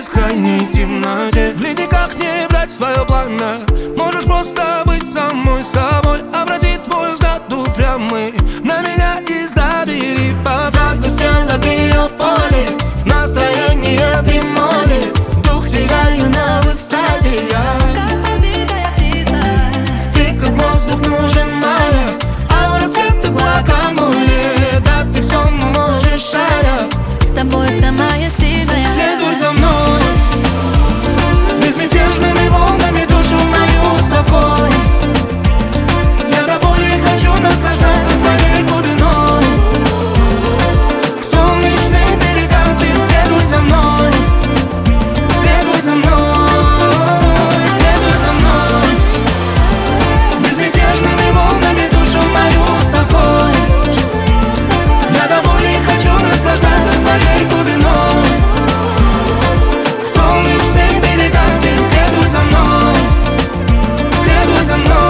бескрайней темноте. В ледниках не брать свое пламя, можешь просто быть самой собой. Обрати твой взгляд упрямый на меня и забери покой. Загустело биополе, настроение бемоли, дух теряю на высоте я. Как подбитая птица, Ты как воздух нужен моя, аура цвета гуакамоле. Так ты все можешь, а я с тобой самая сильная. следуй за мной, безмятежными волнами душу мою успокой. Я до боли хочу наслаждаться твоей глубиной. К солнечным берегам ты следуй за мной, следуй за мной, следуй за мной. Безмятежными волнами душу мою успокой. Я до боли хочу наслаждаться твоей глубиной. К солнечным берегам ты следуй за мной, следуй за мной.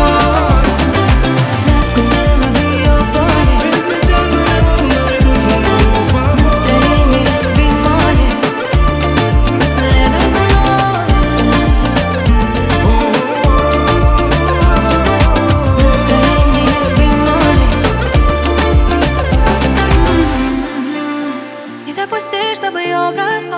Загустело биополе, настроение в бемоле. Следуй за мной, настроение в бемоле. Не допусти, чтобы образ твой